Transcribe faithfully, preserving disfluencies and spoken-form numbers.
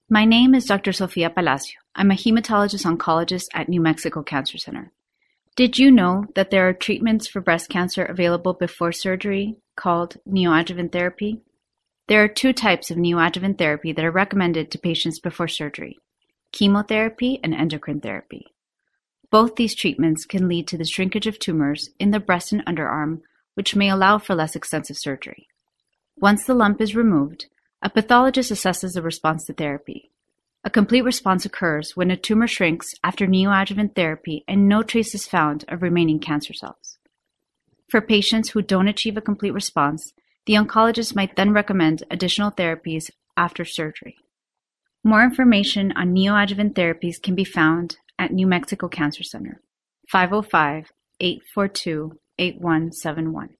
My name is Doctor Sofia Palacio. I'm a hematologist-oncologist at New Mexico Cancer Center. Did you know that there are treatments for breast cancer available before surgery called neoadjuvant therapy? There are two types of neoadjuvant therapy that are recommended to patients before surgery: chemotherapy and endocrine therapy. Both these treatments can lead to the shrinkage of tumors in the breast and underarm, which may allow for less extensive surgery. Once the lump is removed, a pathologist assesses the response to therapy. A complete response occurs when a tumor shrinks after neoadjuvant therapy and no trace is found of remaining cancer cells. For patients who don't achieve a complete response, the oncologist might then recommend additional therapies after surgery. More information on neoadjuvant therapies can be found at New Mexico Cancer Center, five oh five, eight four two, eight one seven one.